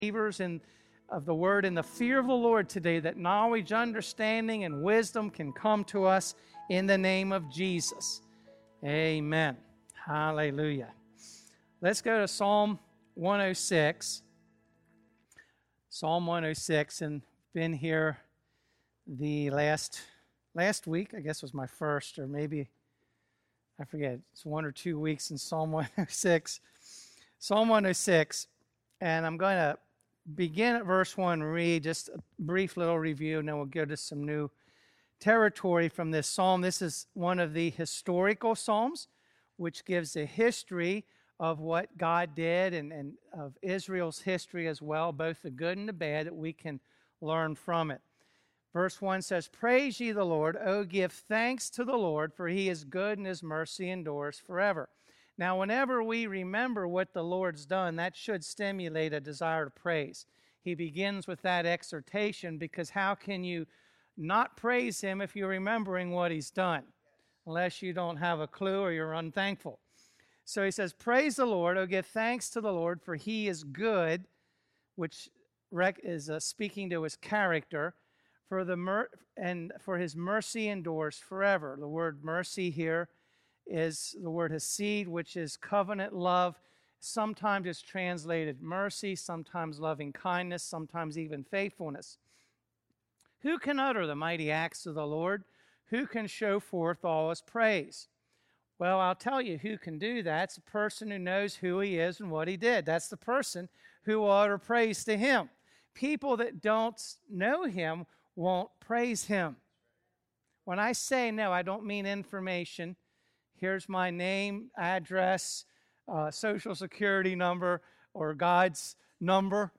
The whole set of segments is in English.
believers in of the word in the fear of the Lord today, that knowledge, understanding, and wisdom can come to us in the name of Jesus. Amen. Hallelujah. Let's go to Psalm 106. Psalm 106, and been here the last week, I guess was my first, or maybe, I forget, it's 1 or 2 weeks in Psalm 106. Psalm 106, and I'm going to begin at verse 1, read just a brief little review, and then we'll go to some new territory from this psalm. This is one of the historical psalms, which gives a history of what God did and of Israel's history as well, both the good and the bad, that we can learn from it. Verse 1 says, "Praise ye the Lord, O give thanks to the Lord, for he is good and his mercy endures forever." Now, whenever we remember what the Lord's done, that should stimulate a desire to praise. He begins with that exhortation, because how can you not praise him if you're remembering what he's done? Unless you don't have a clue or you're unthankful. So he says, "Praise the Lord, O give thanks to the Lord, for he is good," which is speaking to his character, and for his mercy endures forever. The word mercy here is the word hesed, which is covenant love. Sometimes it's translated mercy, sometimes loving kindness, sometimes even faithfulness. "Who can utter the mighty acts of the Lord? Who can show forth all his praise?" Well, I'll tell you who can do that. It's a person who knows who he is and what he did. That's the person who will utter praise to him. People that don't know him won't praise him. When I say no, I don't mean information. Here's my name, address, social security number, or God's number.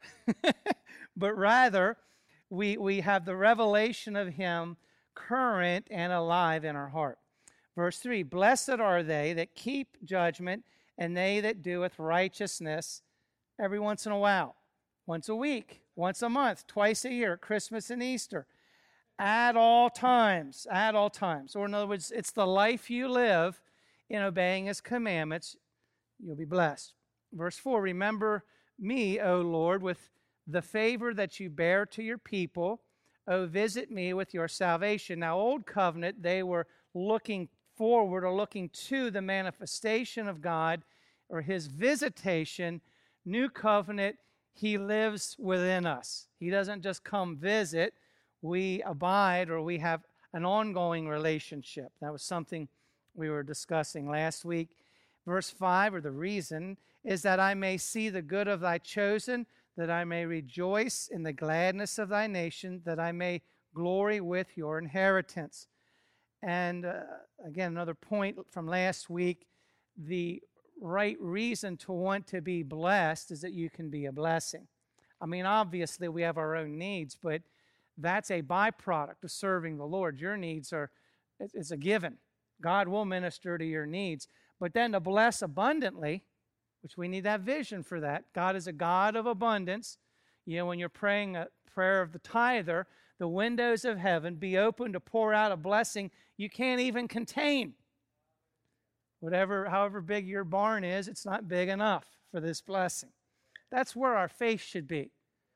But rather, we have the revelation of him current and alive in our heart. Verse 3, "Blessed are they that keep judgment, and they that doeth righteousness," every once in a while, once a week, once a month, twice a year, Christmas and Easter, at all times, at all times. Or in other words, it's the life you live in obeying his commandments, you'll be blessed. Verse 4, "Remember me, O Lord, with the favor that you bear to your people. O visit me with your salvation." Now, Old Covenant, they were looking forward or looking to the manifestation of God or his visitation. New Covenant, he lives within us. He doesn't just come visit. We abide, or we have an ongoing relationship. That was something we were discussing last week. Verse 5, or the reason, is "that I may see the good of thy chosen, that I may rejoice in the gladness of thy nation, that I may glory with your inheritance." And again, another point from last week, the right reason to want to be blessed is that you can be a blessing. I mean, obviously we have our own needs, but that's a byproduct of serving the Lord. Your needs it's a given. God will minister to your needs. But then to bless abundantly, which we need that vision for that. God is a God of abundance. You know, when you're praying a prayer of the tither, the windows of heaven be open to pour out a blessing you can't even contain. However big your barn is, it's not big enough for this blessing. That's where our faith should be.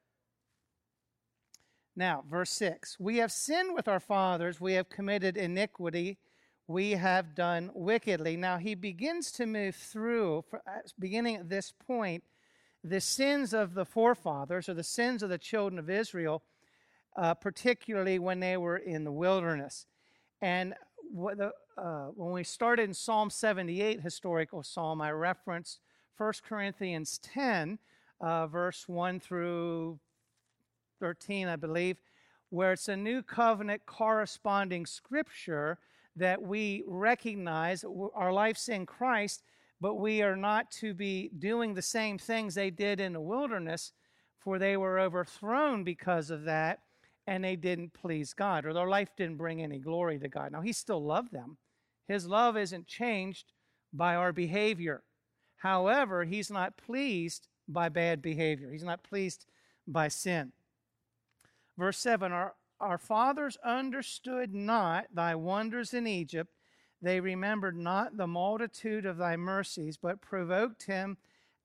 Now, verse 6, "We have sinned with our fathers, we have committed iniquity, we have done wickedly." Now, he begins to move through, beginning at this point, the sins of the forefathers, or the sins of the children of Israel, particularly when they were in the wilderness. And when we started in Psalm 78, historical psalm, I referenced 1 Corinthians 10, verse 1 through 13, I believe, where it's a new covenant corresponding scripture that we recognize our life's in Christ, but we are not to be doing the same things they did in the wilderness, for they were overthrown because of that, and they didn't please God, or their life didn't bring any glory to God. Now, he still loved them. His love isn't changed by our behavior. However, he's not pleased by bad behavior. He's not pleased by sin. Verse 7, Our fathers understood not thy wonders in Egypt. They remembered not the multitude of thy mercies, but provoked him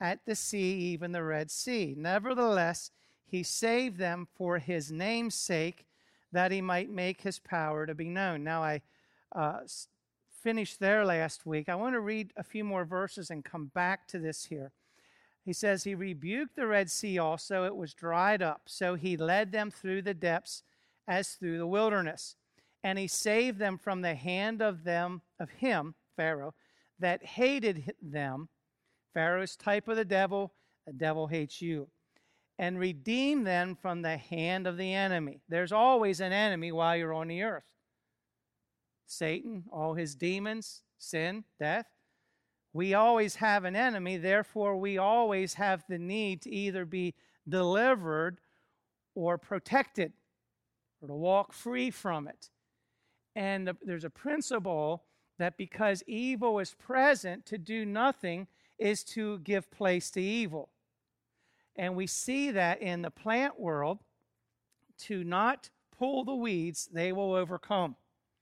at the sea, even the Red Sea. Nevertheless, he saved them for his name's sake, that he might make his power to be known. Now, I finished there last week. I want to read a few more verses and come back to this here. He says, he rebuked the Red Sea also. It was dried up. So he led them through the depths as through the wilderness. And he saved them from the hand of him, Pharaoh, that hated them. Pharaoh's type of the devil hates you. And redeemed them from the hand of the enemy. There's always an enemy while you're on the earth. Satan, all his demons, sin, death. We always have an enemy, therefore we always have the need to either be delivered or protected, or to walk free from it. And there's a principle that because evil is present, to do nothing is to give place to evil. And we see that in the plant world, to not pull the weeds, they will overcome.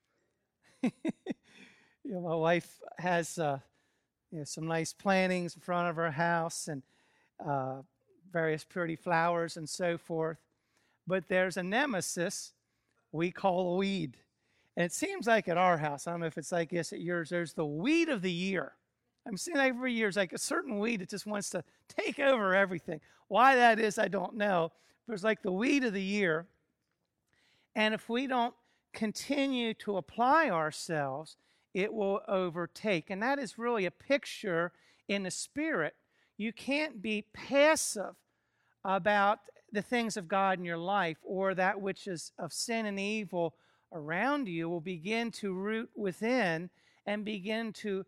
My wife has some nice plantings in front of her house and various pretty flowers and so forth. But there's a nemesis we call a weed. And it seems like at our house, I don't know if it's like this at yours, there's the weed of the year. I'm seeing that every year, it's like a certain weed that just wants to take over everything. Why that is, I don't know. But it's like the weed of the year. And if we don't continue to apply ourselves, it will overtake. And that is really a picture in the spirit. You can't be passive about the things of God in your life, or that which is of sin and evil around you will begin to root within and begin to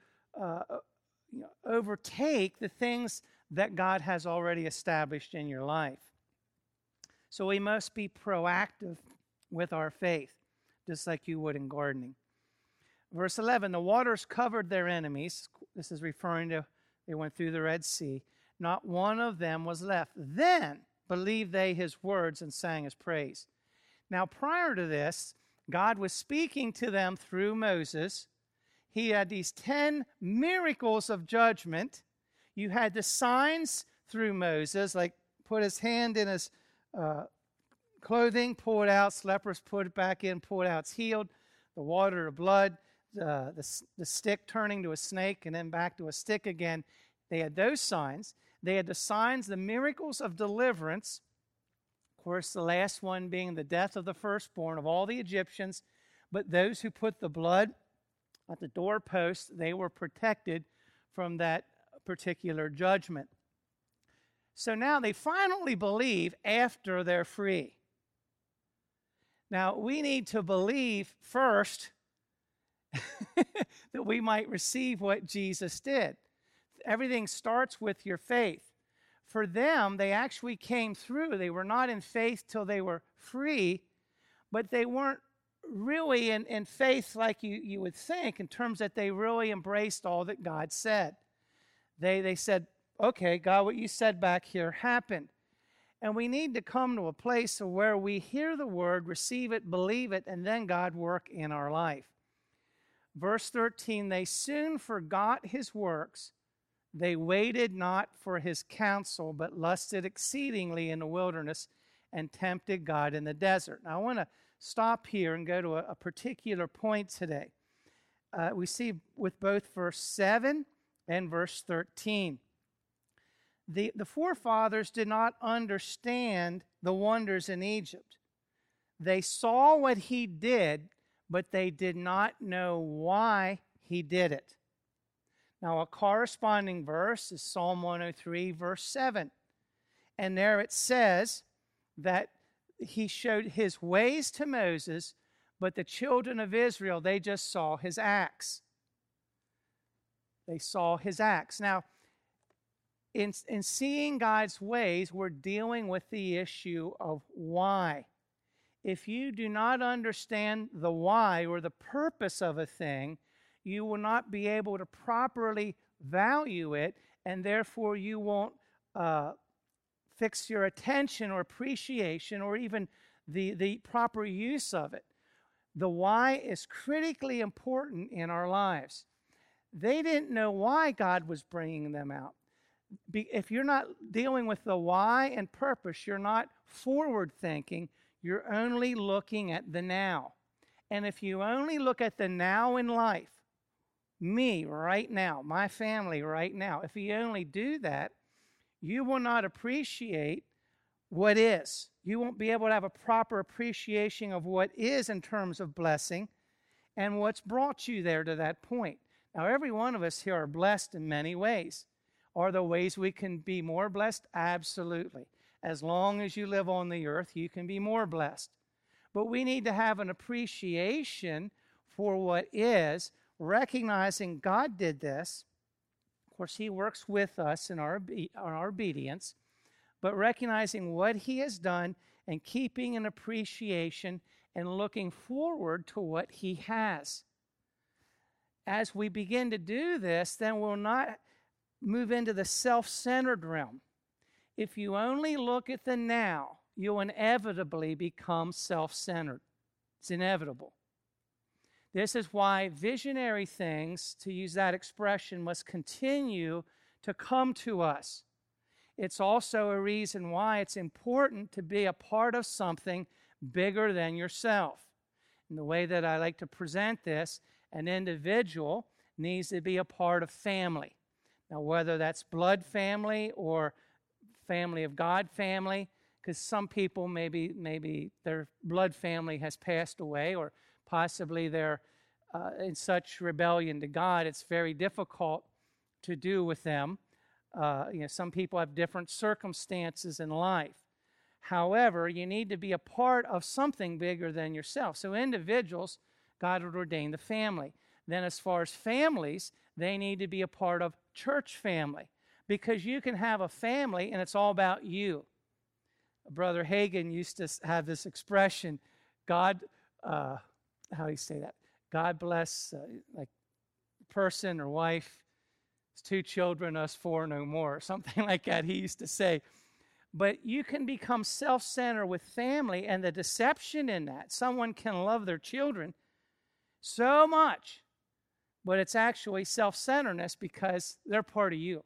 overtake the things that God has already established in your life. So we must be proactive with our faith, just like you would in gardening. Verse 11, the waters covered their enemies. This is referring to they went through the Red Sea. Not one of them was left. Then believed they his words and sang his praise. Now, prior to this, God was speaking to them through Moses. He had these 10 miracles of judgment. You had the signs through Moses, like put his hand in his clothing, pull it out, lepers, put it back in, pull it out, it's healed. The water to blood, the stick turning to a snake and then back to a stick again. They had those signs. They had the signs, the miracles of deliverance. Of course, the last one being the death of the firstborn of all the Egyptians. But those who put the blood at the doorpost, they were protected from that particular judgment. So now they finally believe after they're free. Now, we need to believe first that we might receive what Jesus did. Everything starts with your faith. For them, they actually came through. They were not in faith till they were free, but they weren't really in faith like you would think, in terms that they really embraced all that God said. They said, okay, God, what you said back here happened. And we need to come to a place where we hear the word, receive it, believe it, and then God work in our life. Verse 13, they soon forgot his works. They waited not for his counsel, but lusted exceedingly in the wilderness and tempted God in the desert. Now, I want to stop here and go to a particular point today. We see with both verse 7 and verse 13. The forefathers did not understand the wonders in Egypt. They saw what he did, but they did not know why he did it. Now, a corresponding verse is Psalm 103, verse 7. And there it says that he showed his ways to Moses, but the children of Israel, they just saw his acts. They saw his acts. Now, in seeing God's ways, we're dealing with the issue of why. If you do not understand the why or the purpose of a thing, you will not be able to properly value it, and therefore you won't fix your attention or appreciation or even the proper use of it. The why is critically important in our lives. They didn't know why God was bringing them out. if you're not dealing with the why and purpose, you're not forward thinking, you're only looking at the now. And if you only look at the now in life, me right now, my family right now, if you only do that, you will not appreciate what is. You won't be able to have a proper appreciation of what is in terms of blessing and what's brought you there to that point. Now, every one of us here are blessed in many ways. Are there ways we can be more blessed? Absolutely. As long as you live on the earth, you can be more blessed. But we need to have an appreciation for what is, recognizing God did this. Of course, He works with us in our obedience, but recognizing what He has done and keeping an appreciation and looking forward to what He has. As we begin to do this, then we'll not move into the self-centered realm. If you only look at the now, you'll inevitably become self-centered. It's inevitable. This is why visionary things, to use that expression, must continue to come to us. It's also a reason why it's important to be a part of something bigger than yourself. And the way that I like to present this, an individual needs to be a part of family. Now, whether that's blood family or family of God family, because some people maybe their blood family has passed away, or possibly they're in such rebellion to God, it's very difficult to do with them. Some people have different circumstances in life. However, you need to be a part of something bigger than yourself. So individuals, God would ordain the family. Then as far as families, they need to be a part of church family, because you can have a family and it's all about you. Brother Hagin used to have this expression, God, how do you say that? God bless like person or wife, his 2 children, us 4 no more, or something like that he used to say. But you can become self-centered with family, and the deception in that, someone can love their children so much, but it's actually self-centeredness because they're part of you.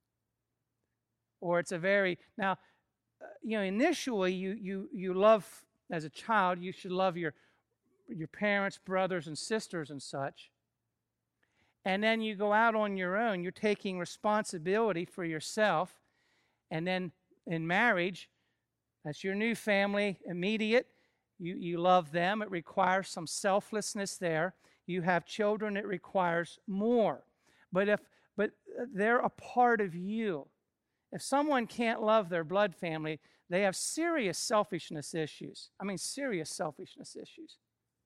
Or it's a very, now, initially you love, as a child, you should love your parents, brothers, and sisters and such. And then you go out on your own. You're taking responsibility for yourself. And then in marriage, that's your new family, immediate. You love them. It requires some selflessness there. You have children. It requires more. But they're a part of you. If someone can't love their blood family, they have serious selfishness issues. I mean, serious selfishness issues.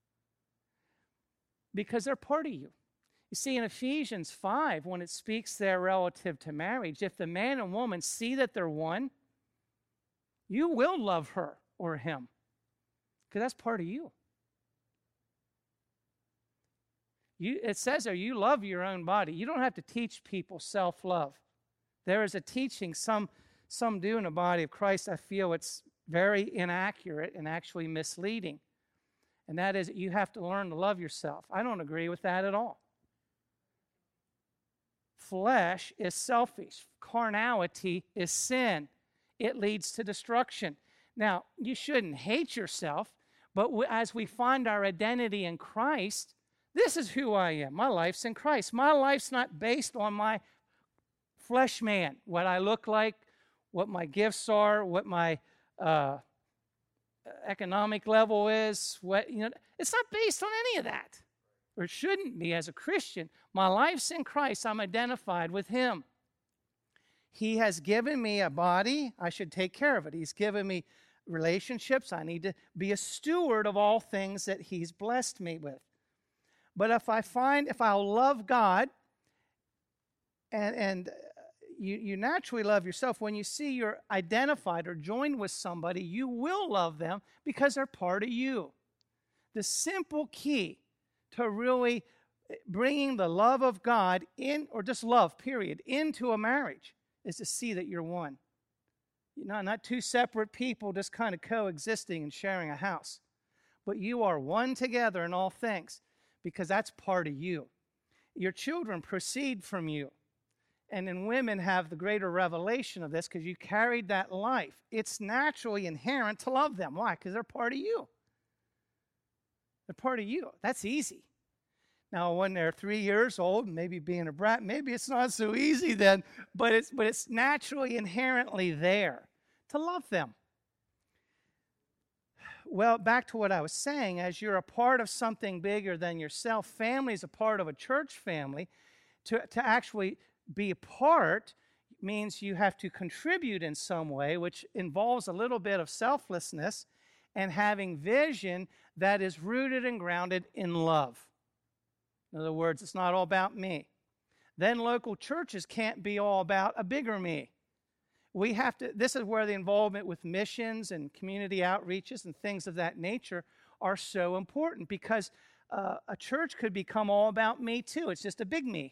Because they're part of you. You see, in Ephesians 5, when it speaks there relative to marriage, if the man and woman see that they're one, you will love her or him, because that's part of you. It says there, you love your own body. You don't have to teach people self-love. There is a teaching some do in the body of Christ. I feel it's very inaccurate and actually misleading. And that is, you have to learn to love yourself. I don't agree with that at all. Flesh is selfish. Carnality is sin. It leads to destruction. Now, you shouldn't hate yourself, but as we find our identity in Christ, this is who I am. My life's in Christ. My life's not based on my flesh man, what I look like, what my gifts are, what my economic level is. It's not based on any of that. Or it shouldn't be as a Christian. My life's in Christ. I'm identified with Him. He has given me a body. I should take care of it. He's given me relationships. I need to be a steward of all things that He's blessed me with. But if I'll love God, and you naturally love yourself, when you see you're identified or joined with somebody, you will love them because they're part of you. The simple key to really bringing the love of God in, or just love, period, into a marriage is to see that you're one. Not 2 separate people just kind of coexisting and sharing a house. But you are one together in all things, because that's part of you. Your children proceed from you. and then women have the greater revelation of this because you carried that life. It's naturally inherent to love them. Why? Because they're part of you. They're part of you. That's easy. Now, when they're 3 years old, maybe being a brat, maybe it's not so easy then, but it's naturally, inherently there to love them. Well, back to what I was saying, as you're a part of something bigger than yourself, family is a part of a church family. To actually be a part means you have to contribute in some way, which involves a little bit of selflessness and having vision that is rooted and grounded in love. In other words, it's not all about me. Then local churches can't be all about a bigger me. We have to, this is where the involvement with missions and community outreaches and things of that nature are so important, because a church could become all about me too. It's just a big me.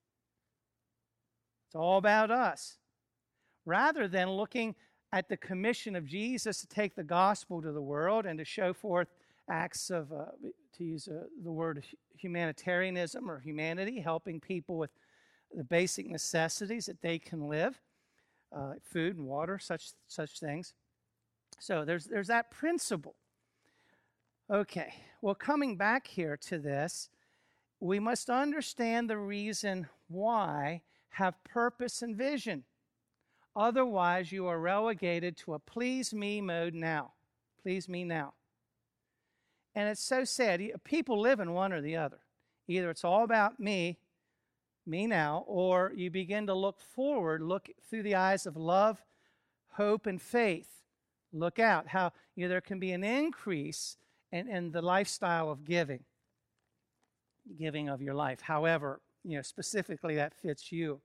It's all about us. Rather than looking at the commission of Jesus to take the gospel to the world and to show forth acts of, to use the word humanitarianism or humanity, helping people with the basic necessities that they can live, food and water, such things. So there's that principle. Okay, well, coming back here to this, we must understand the reason why, have purpose and vision. Otherwise, you are relegated to a please me mode now. Please me now. And it's so sad. People live in one or the other. Either it's all about me now, or you begin to look forward, look through the eyes of love, hope, and faith. Look out how there can be an increase in the lifestyle of giving of your life. However, specifically that fits you.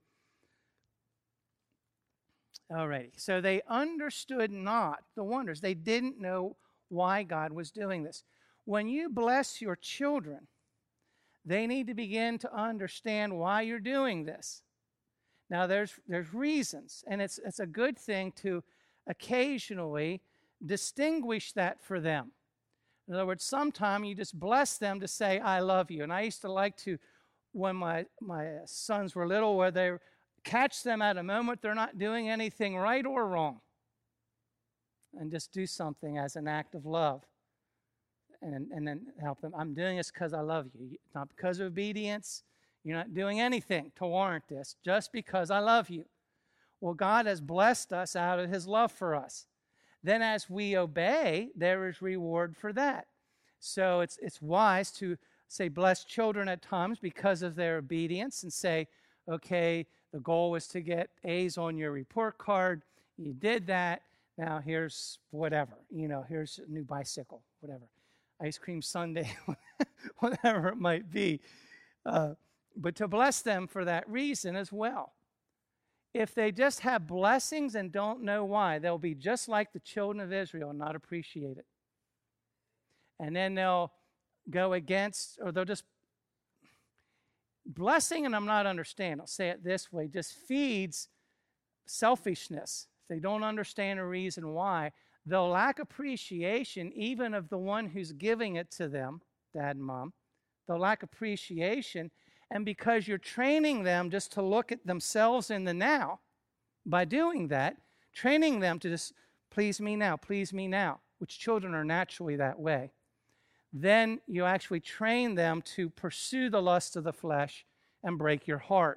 Alrighty, so they understood not the wonders. They didn't know why God was doing this. When you bless your children, they need to begin to understand why you're doing this. Now, there's reasons, and it's a good thing to occasionally distinguish that for them. In other words, sometimes you just bless them to say, I love you. And I used to like to, when my sons were little, where they catch them at a moment they're not doing anything right or wrong, and just do something as an act of love. And then help them. I'm doing this because I love you. It's not because of obedience. You're not doing anything to warrant this, just because I love you. Well, God has blessed us out of his love for us. Then as we obey, there is reward for that. So it's wise to say bless children at times because of their obedience, and say, okay, the goal was to get A's on your report card. You did that. Now here's whatever. Here's a new bicycle, whatever. Ice cream sundae, whatever it might be. But to bless them for that reason as well. If they just have blessings and don't know why, they'll be just like the children of Israel and not appreciate it. And then they'll go against, or they'll just, blessing, and I'm not understanding, I'll say it this way, just feeds selfishness. If they don't understand a reason why, they'll lack appreciation even of the one who's giving it to them, dad and mom. They'll lack appreciation, and because you're training them just to look at themselves in the now, by doing that, training them to just please me now, which children are naturally that way, then you actually train them to pursue the lust of the flesh and break your heart,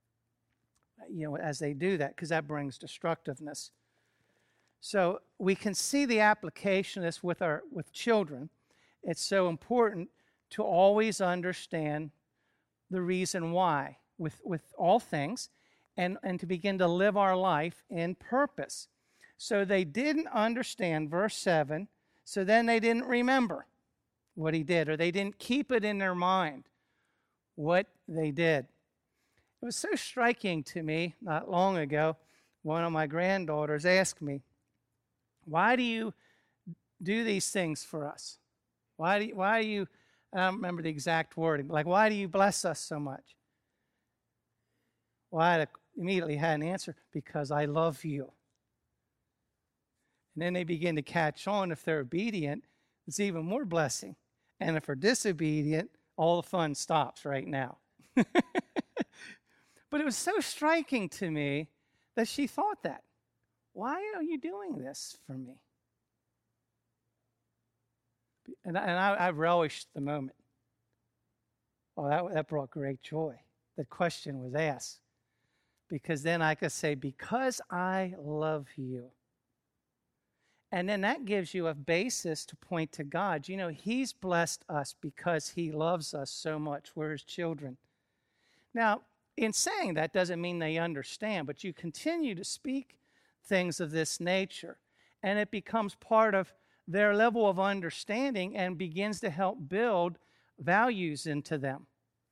as they do that, because that brings destructiveness. So we can see the application of this with children. It's so important to always understand the reason why with all things, and to begin to live our life in purpose. So they didn't understand, verse 7, so then they didn't remember what he did, or they didn't keep it in their mind what they did. It was so striking to me not long ago. One of my granddaughters asked me, why do you do these things for us? Why do you, I don't remember the exact wording, but why do you bless us so much? Well, I immediately had an answer, because I love you. And then they begin to catch on. If they're obedient, it's even more blessing. And if they're disobedient, all the fun stops right now. But it was so striking to me that she thought that. Why are you doing this for me? And I relished the moment. Oh, that brought great joy. The question was asked. Because then I could say, because I love you. And then that gives you a basis to point to God. You know, he's blessed us because he loves us so much. We're his children. Now, in saying that doesn't mean they understand, but you continue to speak things of this nature, and it becomes part of their level of understanding and begins to help build values into them.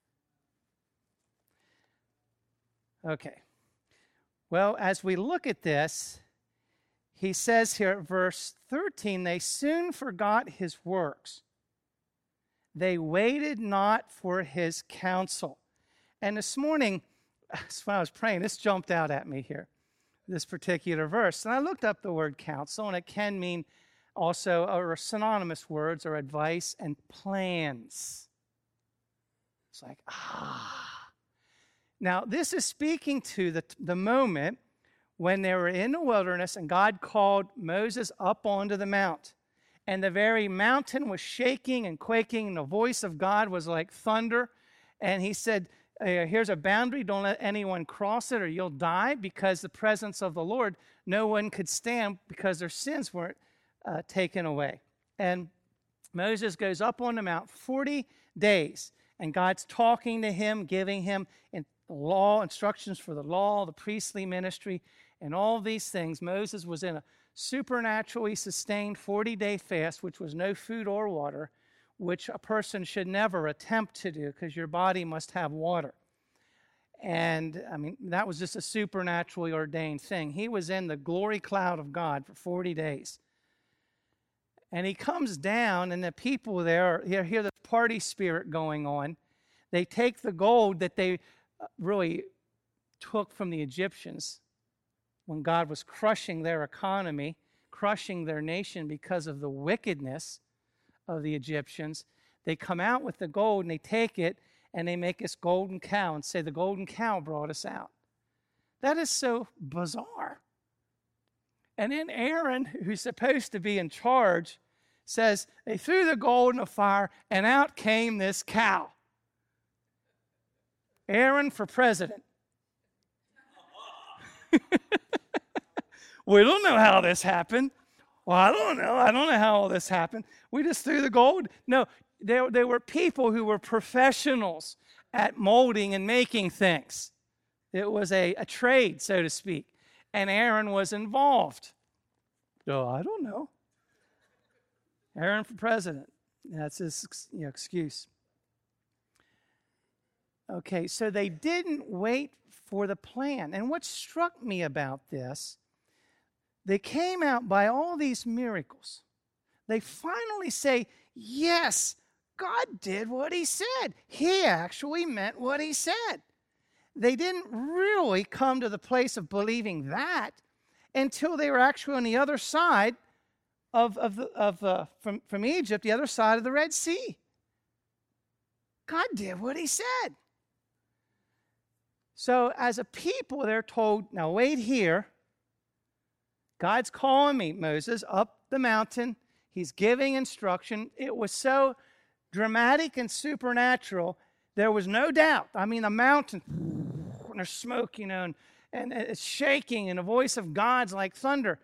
Okay. Well, as we look at this, he says here at verse 13, they soon forgot his works. They waited not for his counsel. And this morning, when I was praying, this jumped out at me here, this particular verse. And I looked up the word counsel, and it can mean also, or synonymous words, or advice and plans. It's like, Now, this is speaking to the moment when they were in the wilderness and God called Moses up onto the mount. And the very mountain was shaking and quaking, and the voice of God was like thunder. And he said, here's a boundary, don't let anyone cross it or you'll die, because the presence of the Lord, no one could stand because their sins weren't taken away. And Moses goes up on the mount 40 days, and God's talking to him, giving him instructions for the law, the priestly ministry, and all these things. Moses was in a supernaturally sustained 40-day fast, which was no food or water, which a person should never attempt to do because your body must have water. And, I mean, that was just a supernaturally ordained thing. He was in the glory cloud of God for 40 days. And he comes down, and the people there hear the party spirit going on. They take the gold that they really took from the Egyptians when God was crushing their economy, crushing their nation because of the wickedness of the Egyptians. They come out with the gold, and they take it, and they make this golden cow and say, the golden cow brought us out. That is so bizarre. And then Aaron, who's supposed to be in charge, says they threw the gold in the fire, and out came this cow. Aaron for president. We don't know how this happened. Well, I don't know. I don't know how all this happened. We just threw the gold. No, there were people who were professionals at molding and making things. It was a trade, so to speak. And Aaron was involved. No, I don't know. Aaron for president. That's his excuse. Okay, so they didn't wait for the plan. And what struck me about this, they came out by all these miracles. They finally say, yes, God did what he said. He actually meant what he said. They didn't really come to the place of believing that until they were actually on the other side from Egypt, the other side of the Red Sea. God did what he said. So as a people, they're told, now wait here. God's calling me, Moses, up the mountain. He's giving instruction. It was so dramatic and supernatural, there was no doubt. I mean, a mountain, and there's smoke, and it's shaking, and the voice of God's like thunder.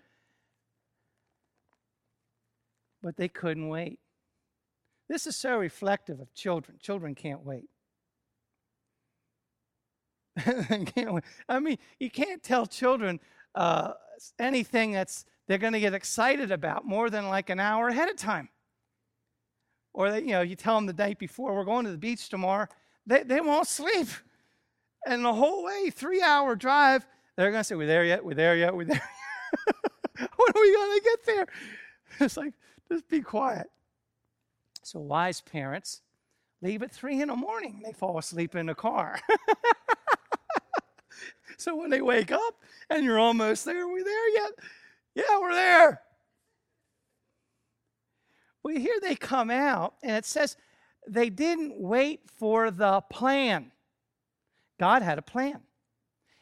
But they couldn't wait. This is so reflective of children. Children can't wait. I mean, you can't tell children anything they're going to get excited about more than like an hour ahead of time. Or you tell them the night before, we're going to the beach tomorrow. They won't sleep. And the whole way, 3-hour drive, they're going to say, we're there yet, we're there yet, we're there yet. When are we going to get there? It's like, just be quiet. So wise parents leave at 3 a.m. They fall asleep in the car. So when they wake up and you're almost there, are we there yet? Yeah, we're there. Well, here they come out, and it says they didn't wait for the plan. God had a plan.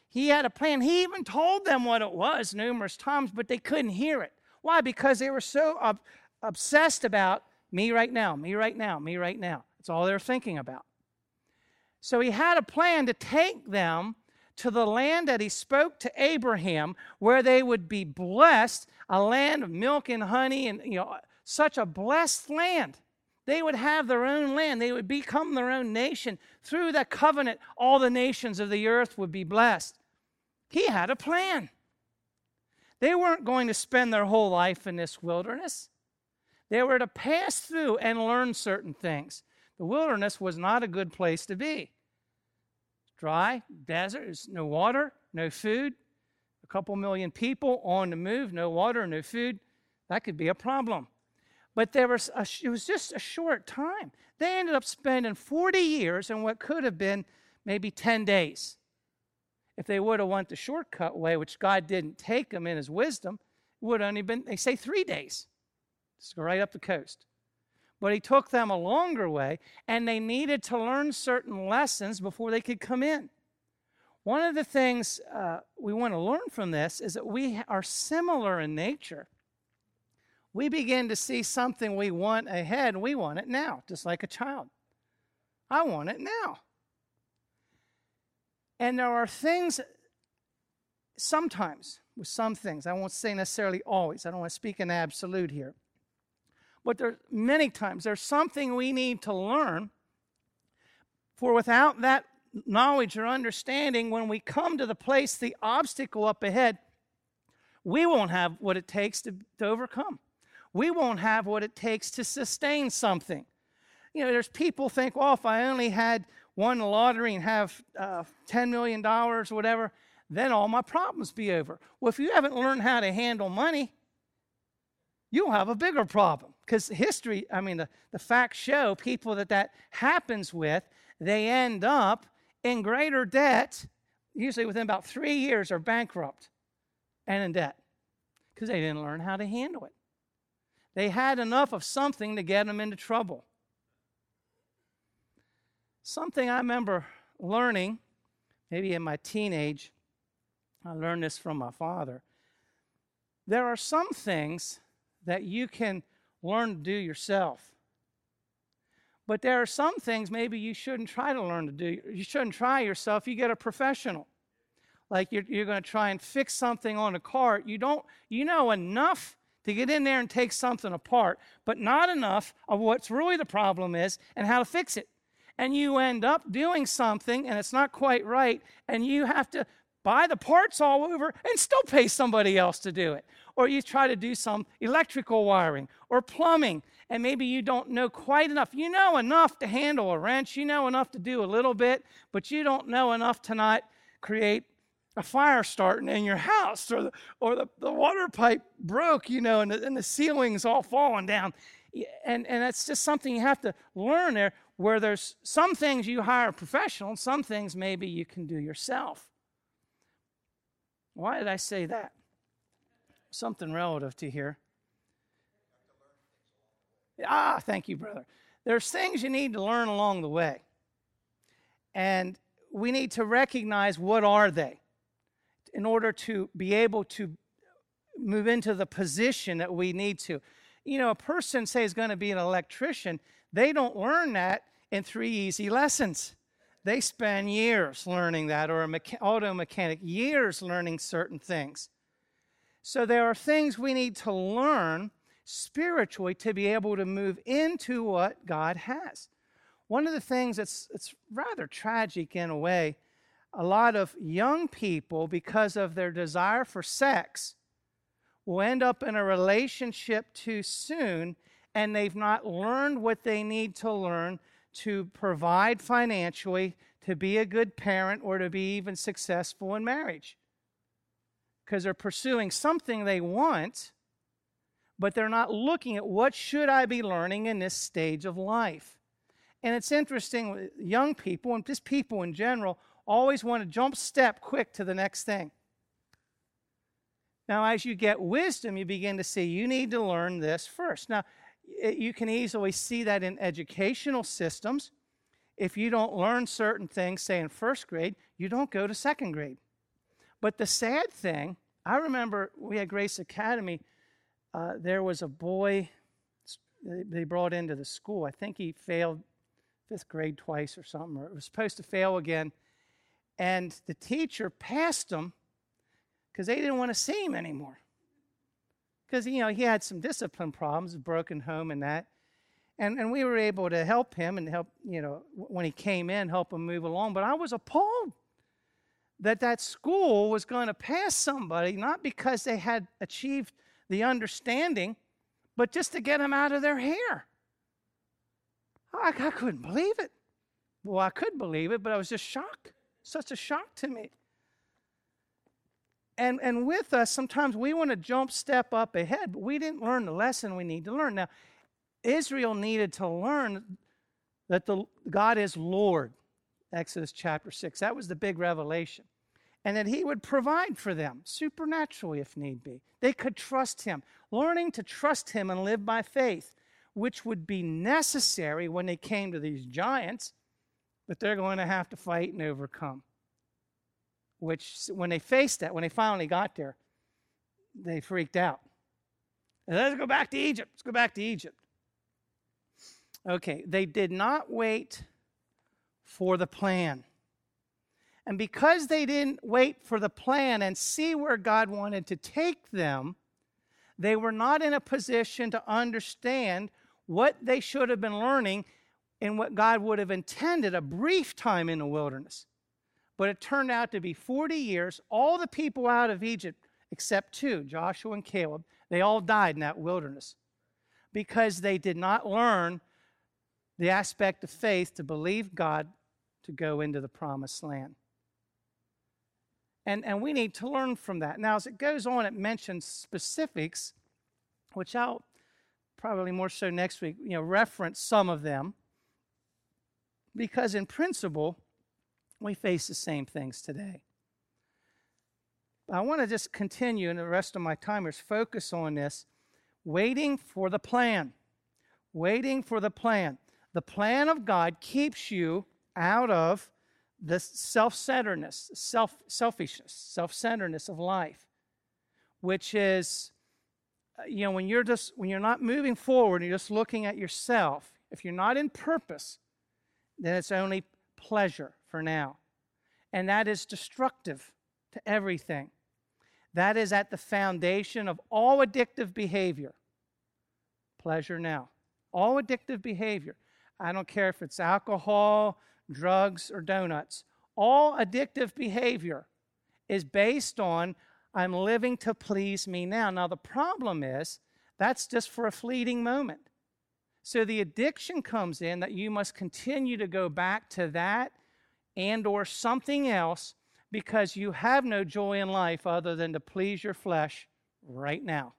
He had a plan. He even told them what it was numerous times, but they couldn't hear it. Why? Because they were so obsessed about me right now, me right now, me right now. That's all they were thinking about. So he had a plan to take them to the land that he spoke to Abraham, where they would be blessed, a land of milk and honey, and such a blessed land. They would have their own land. They would become their own nation. Through that covenant, all the nations of the earth would be blessed. He had a plan. They weren't going to spend their whole life in this wilderness. They were to pass through and learn certain things. The wilderness was not a good place to be. Dry, desert, there's no water, no food, a couple million people on the move, no water, no food. That could be a problem. But it was just a short time. They ended up spending 40 years in what could have been maybe 10 days. If they would have went the shortcut way, which God didn't take them in his wisdom, it would have only been, they say, 3 days. Just go right up the coast. But he took them a longer way, and they needed to learn certain lessons before they could come in. One of the things we want to learn from this is that we are similar in nature. We begin to see something we want ahead, and we want it now, just like a child. I want it now. And there are things, sometimes, with some things, I won't say necessarily always, I don't want to speak in absolute here, but there many times there's something we need to learn, for without that knowledge or understanding, when we come to the place, the obstacle up ahead, we won't have what it takes to overcome. We won't have what it takes to sustain something. There's people think, well, if I only had won the lottery and have $10 million or whatever, then all my problems be over. Well, if you haven't learned how to handle money, you'll have a bigger problem. Because history, the facts show people that happens with, they end up in greater debt, usually within about 3 years are bankrupt and in debt, because they didn't learn how to handle it. They had enough of something to get them into trouble. Something I remember learning, maybe in my teenage, I learned this from my father. There are some things that you can learn to do yourself. But there are some things maybe you shouldn't try to learn to do. You shouldn't try yourself. You get a professional. Like you're going to try and fix something on a car. You know enough to get in there and take something apart, but not enough of what's really the problem is and how to fix it. And you end up doing something and it's not quite right, and you have to buy the parts all over and still pay somebody else to do it. Or you try to do some electrical wiring or plumbing, and maybe you don't know quite enough. You know enough to handle a wrench. You know enough to do a little bit, but you don't know enough to not create a fire starting in your house, or the water pipe broke, and the ceiling's all falling down. And that's just something you have to learn there, where there's some things you hire a professional, and some things maybe you can do yourself. Why did I say that? Something relative to here. Thank you, brother. There's things you need to learn along the way. And we need to recognize what are they in order to be able to move into the position that we need to. A person, say, is going to be an electrician. They don't learn that in 3 easy lessons. They spend years learning that, or an auto mechanic, years learning certain things. So there are things we need to learn spiritually to be able to move into what God has. One of the things that's rather tragic in a way, a lot of young people, because of their desire for sex, will end up in a relationship too soon, and they've not learned what they need to learn to provide financially, to be a good parent, or to be even successful in marriage. Because they're pursuing something they want, but they're not looking at what should I be learning in this stage of life. And it's interesting, young people, and just people in general, always want to jump step quick to the next thing. Now, as you get wisdom, you begin to see you need to learn this first. Now, you can easily see that in educational systems. If you don't learn certain things, say in first grade, you don't go to second grade. But the sad thing, I remember we had Grace Academy. There was a boy they brought into the school. I think he failed 5th grade twice or something, or was supposed to fail again. And the teacher passed him because they didn't want to see him anymore. Because, he had some discipline problems, a broken home and that. And we were able to help him and help, when he came in, help him move along. But I was appalled that school was going to pass somebody, not because they had achieved the understanding, but just to get him out of their hair. I couldn't believe it. Well, I could believe it, but I was just shocked. Such a shock to me. And with us, sometimes we want to jump step up ahead, but we didn't learn the lesson we need to learn. Now, Israel needed to learn that God is Lord, Exodus chapter 6. That was the big revelation. And that he would provide for them, supernaturally if need be. They could trust him. Learning to trust him and live by faith, which would be necessary when they came to these giants that they're going to have to fight and overcome. Which, when they faced that, when they finally got there, they freaked out. Let's go back to Egypt. Let's go back to Egypt. Okay, they did not wait for the plan. And because they didn't wait for the plan and see where God wanted to take them, they were not in a position to understand what they should have been learning and what God would have intended, a brief time in the wilderness. But it turned out to be 40 years. All the people out of Egypt, except 2, Joshua and Caleb, they all died in that wilderness because they did not learn the aspect of faith to believe God to go into the promised land. And we need to learn from that. Now, as it goes on, it mentions specifics, which I'll probably more so next week, reference some of them. Because in principle, we face the same things today. I want to just continue, and the rest of my time is focus on this, waiting for the plan. Waiting for the plan. The plan of God keeps you out of the self-centeredness, selfishness, self-centeredness of life, which is, when you're not moving forward, you're just looking at yourself. If you're not in purpose, then it's only pleasure for now. And that is destructive to everything. That is at the foundation of all addictive behavior. Pleasure now. All addictive behavior. I don't care if it's alcohol, drugs, or donuts. All addictive behavior is based on, I'm living to please me now. Now, the problem is, that's just for a fleeting moment. So the addiction comes in that you must continue to go back to that and or something else because you have no joy in life other than to please your flesh right now.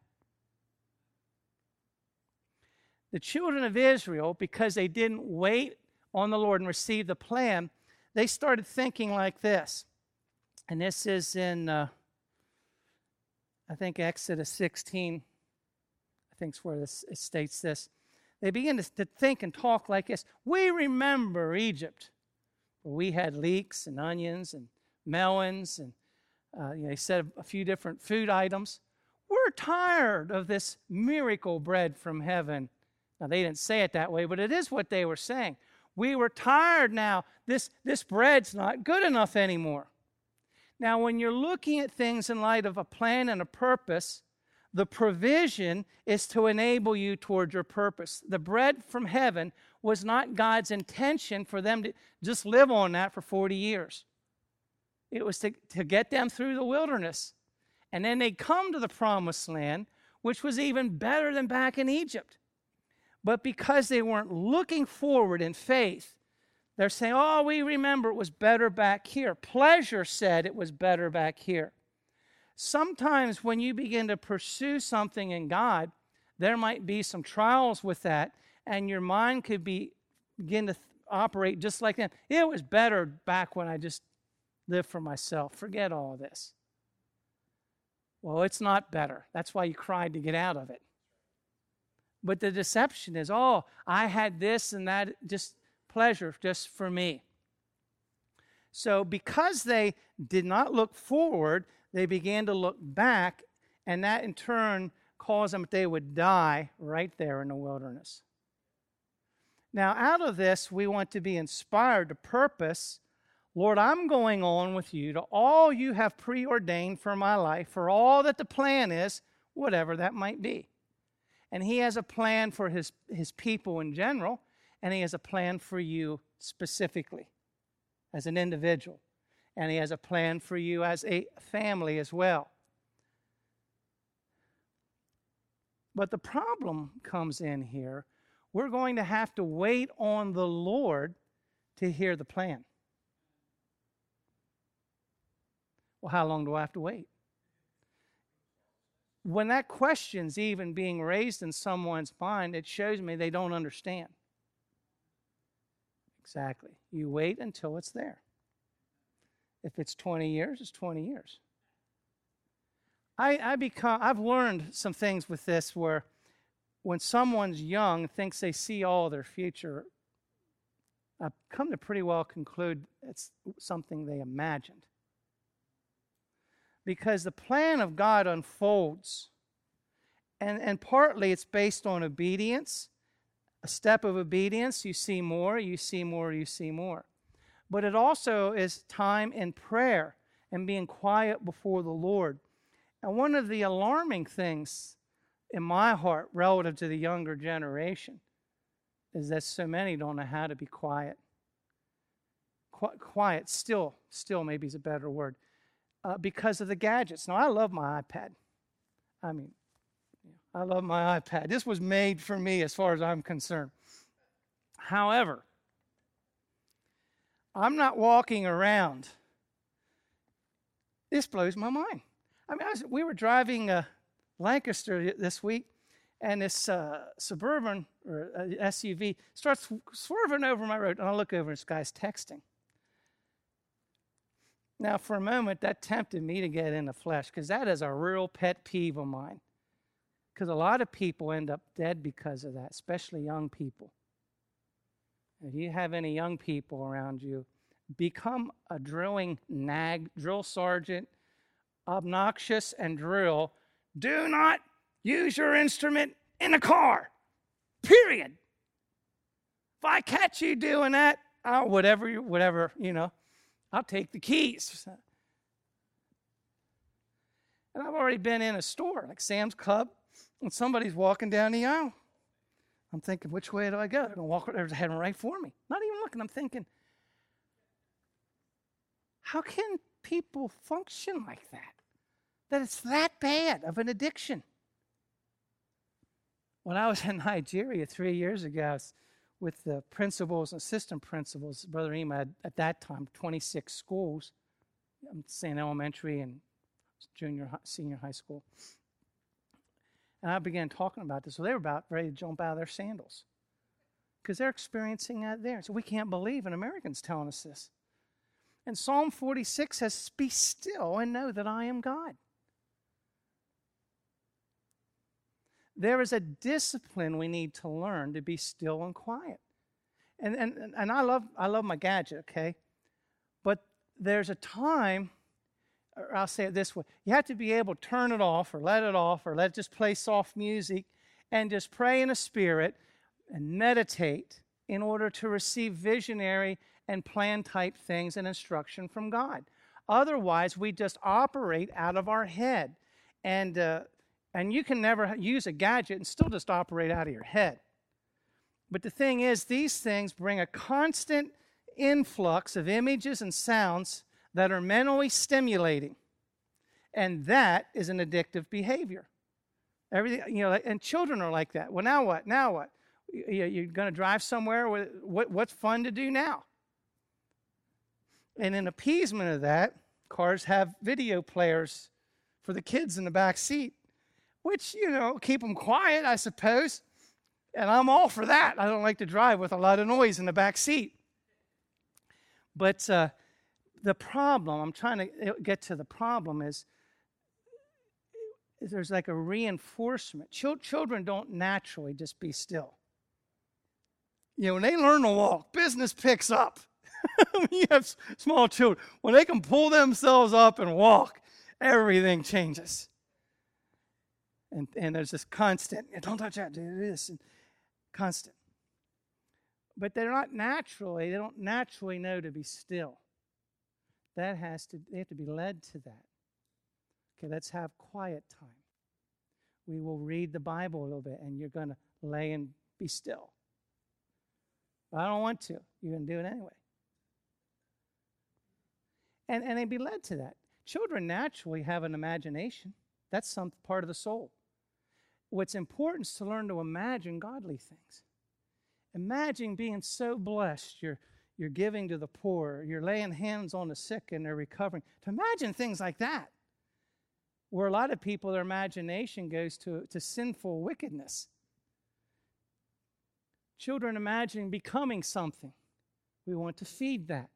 The children of Israel, because they didn't wait on the Lord and receive the plan, they started thinking like this. And this is in, I think, Exodus 16. I think it's where it states this. They begin to think and talk like this. We remember Egypt. We had leeks and onions and melons, and they said a few different food items. We're tired of this miracle bread from heaven. Now, they didn't say it that way, but it is what they were saying. We were tired now. This bread's not good enough anymore. Now, when you're looking at things in light of a plan and a purpose, the provision is to enable you toward your purpose. The bread from heaven was not God's intention for them to just live on that for 40 years. It was to get them through the wilderness. And then they'd come to the promised land, which was even better than back in Egypt. But because they weren't looking forward in faith, they're saying, oh, we remember it was better back here. Pleasure said it was better back here. Sometimes when you begin to pursue something in God, there might be some trials with that, and your mind could begin to operate just like that. It was better back when I just lived for myself. Forget all of this. Well, it's not better. That's why you cried to get out of it. But the deception is, oh, I had this and that, just pleasure just for me. So because they did not look forward, they began to look back, and that in turn caused them that they would die right there in the wilderness. Now, out of this, we want to be inspired to purpose. Lord, I'm going on with you to all you have preordained for my life, for all that the plan is, whatever that might be. And he has a plan for his people in general, and he has a plan for you specifically as an individual. And he has a plan for you as a family as well. But the problem comes in here. We're going to have to wait on the Lord to hear the plan. Well, how long do I have to wait? When that question's even being raised in someone's mind, it shows me they don't understand. Exactly. You wait until it's there. If it's 20 years, it's 20 years. I've learned some things with this where when someone's young, thinks they see all their future, I've come to pretty well conclude it's something they imagined. Because the plan of God unfolds, and partly it's based on obedience. A step of obedience, you see more, you see more, you see more. But it also is time in prayer and being quiet before the Lord. And one of the alarming things in my heart relative to the younger generation is that so many don't know how to be quiet. Quiet, still maybe is a better word, because of the gadgets. Now, I love my iPad. I love my iPad. This was made for me as far as I'm concerned. However, I'm not walking around. This blows my mind. We were driving Lancaster this week, and this Suburban or SUV starts swerving over my road, and I look over and this guy's texting. Now, for a moment, that tempted me to get in the flesh, because that is a real pet peeve of mine. Because a lot of people end up dead because of that, especially young people. If you have any young people around you, become a drilling drill sergeant, obnoxious and drill. Do not use your instrument in a car, period. If I catch you doing that, whatever, I'll take the keys. And I've already been in a store, like Sam's Club, and somebody's walking down the aisle. I'm thinking, which way do I go? They're going to walk, they're heading right for me. Not even looking, I'm thinking, how can people function like that? That it's that bad of an addiction. When I was in Nigeria 3 years ago, I was with the principals and assistant principals. Brother Ema had, at that time, 26 schools. I'm saying elementary and senior high school. And I began talking about this. So they were about ready to jump out of their sandals because they're experiencing that there. So we can't believe an American's telling us this. And Psalm 46 says, "Be still and know that I am God." There is a discipline we need to learn to be still and quiet. And I love my gadget, okay? But there's a time, or I'll say it this way, you have to be able to turn it off or let it just play soft music and just pray in the Spirit and meditate in order to receive visionary and plan type things and instruction from God. Otherwise, we just operate out of our head. And you can never use a gadget and still just operate out of your head. But the thing is, these things bring a constant influx of images and sounds that are mentally stimulating. And that is an addictive behavior. Everything, and children are like that. Well, now what? Now what? You're going to drive somewhere? What's fun to do now? And in appeasement of that, cars have video players for the kids in the back seat, which, keep them quiet, I suppose. And I'm all for that. I don't like to drive with a lot of noise in the back seat. But the problem, I'm trying to get to the problem, is there's like a reinforcement. Children don't naturally just be still. When they learn to walk, business picks up. When you have small children, when they can pull themselves up and walk, everything changes. And there's this constant, don't touch that, do this, and constant. But they don't naturally know to be still. They have to be led to that. Okay, let's have quiet time. We will read the Bible a little bit, and you're going to lay and be still. I don't want to. You're going to do it anyway. And they be led to that. Children naturally have an imagination. That's some part of the soul. What's important is to learn to imagine godly things. Imagine being so blessed. You're giving to the poor. You're laying hands on the sick and they're recovering. To imagine things like that. Where a lot of people, their imagination goes to sinful wickedness. Children imagine becoming something. We want to feed that.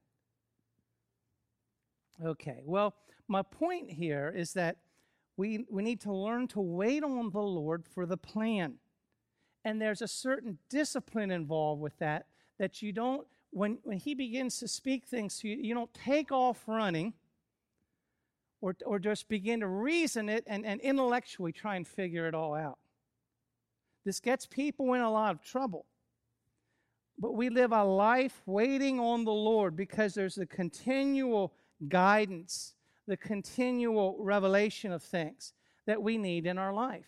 Okay, well, my point here is that we need to learn to wait on the Lord for the plan. And there's a certain discipline involved with that you don't, when he begins to speak things to you, you don't take off running or just begin to reason it and intellectually try and figure it all out. This gets people in a lot of trouble. But we live a life waiting on the Lord because there's a continual guidance, the continual revelation of things that we need in our life.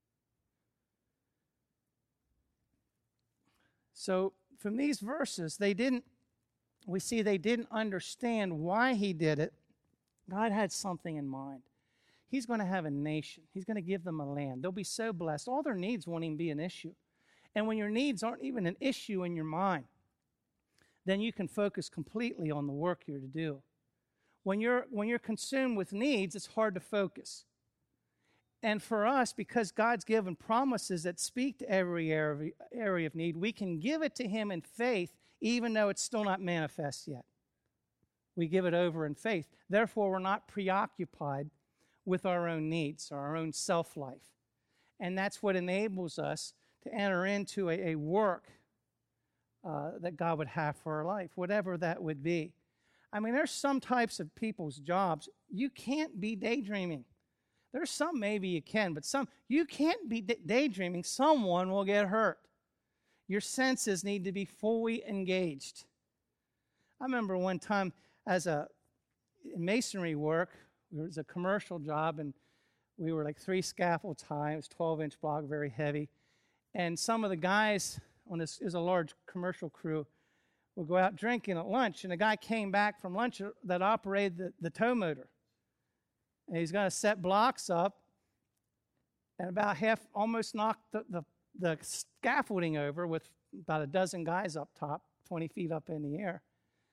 So from these verses, we see they didn't understand why he did it. God had something in mind. He's going to have a nation. He's going to give them a land. They'll be so blessed. All their needs won't even be an issue. And when your needs aren't even an issue in your mind, then you can focus completely on the work you're to do. When you're consumed with needs, it's hard to focus. And for us, because God's given promises that speak to every area of need, we can give it to him in faith, even though it's still not manifest yet. We give it over in faith. Therefore, we're not preoccupied with our own needs or our own self-life. And that's what enables us to enter into a work that God would have for our life, whatever that would be. I mean, there's some types of people's jobs you can't be daydreaming. There's some maybe you can, but some you can't be daydreaming. Someone will get hurt. Your senses need to be fully engaged. I remember one time in masonry work, it was a commercial job, and we were like 3 scaffolds high. It was 12-inch block, very heavy. And some of the guys on this is a large commercial crew would go out drinking at lunch, and a guy came back from lunch that operated the tow motor. And he's going to set blocks up, and about half almost knocked the scaffolding over with about a dozen guys up top, 20 feet up in the air.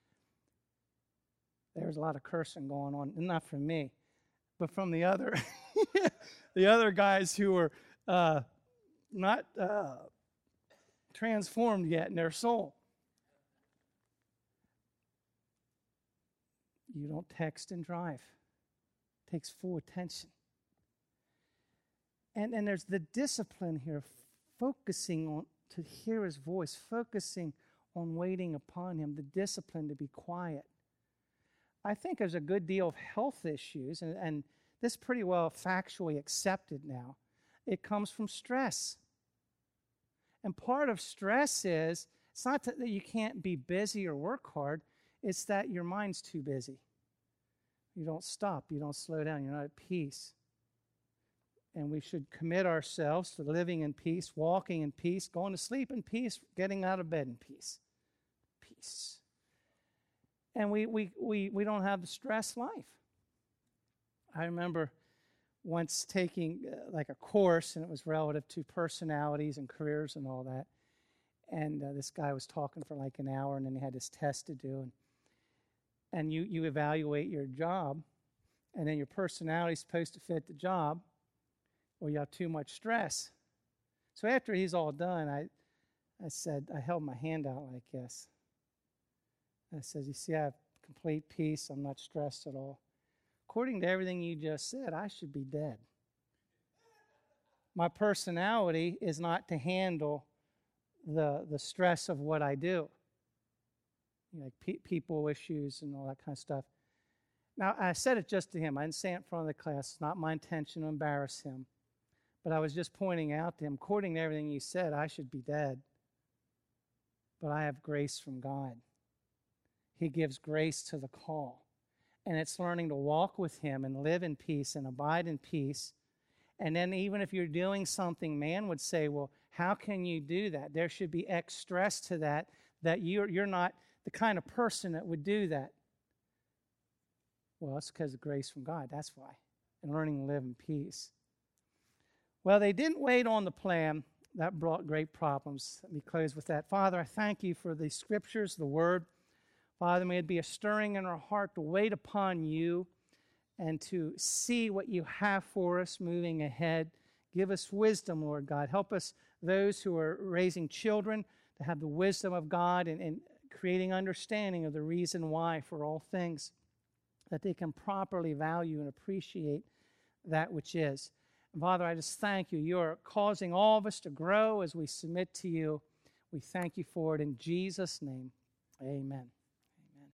There was a lot of cursing going on, not from me, but from the other guys who were not transformed yet in their soul. You don't text and drive. It takes full attention. And there's the discipline here, focusing on to hear his voice, focusing on waiting upon him, the discipline to be quiet. I think there's a good deal of health issues, and this is pretty well factually accepted now. It comes from stress. And part of stress is, it's not that you can't be busy or work hard, it's that your mind's too busy. You don't stop, you don't slow down, you're not at peace. And we should commit ourselves to living in peace, walking in peace, going to sleep in peace, getting out of bed in peace. Peace. And we don't have the stress life. I remember once taking like a course, and it was relative to personalities and careers and all that. And this guy was talking for like an hour, and then he had this test to do. And you evaluate your job, and then your personality is supposed to fit the job, or you have too much stress. So after he's all done, I said, I held my hand out like this. I said, you see, I have complete peace. I'm not stressed at all. According to everything you just said, I should be dead. My personality is not to handle the stress of what I do. people issues and all that kind of stuff. Now, I said it just to him. I didn't say it in front of the class. It's not my intention to embarrass him. But I was just pointing out to him, according to everything you said, I should be dead. But I have grace from God. He gives grace to the call. And it's learning to walk with him and live in peace and abide in peace. And then even if you're doing something, man would say, well, how can you do that? There should be X stress to that you're not the kind of person that would do that. Well, it's because of grace from God. That's why. And learning to live in peace. Well, they didn't wait on the plan. That brought great problems. Let me close with that. Father, I thank you for the scriptures, the word. Father, may it be a stirring in our heart to wait upon you and to see what you have for us moving ahead. Give us wisdom, Lord God. Help us, those who are raising children, to have the wisdom of God and creating understanding of the reason why for all things, that they can properly value and appreciate that which is. And Father, I just thank you. You're causing all of us to grow as we submit to you. We thank you for it in Jesus' name. Amen.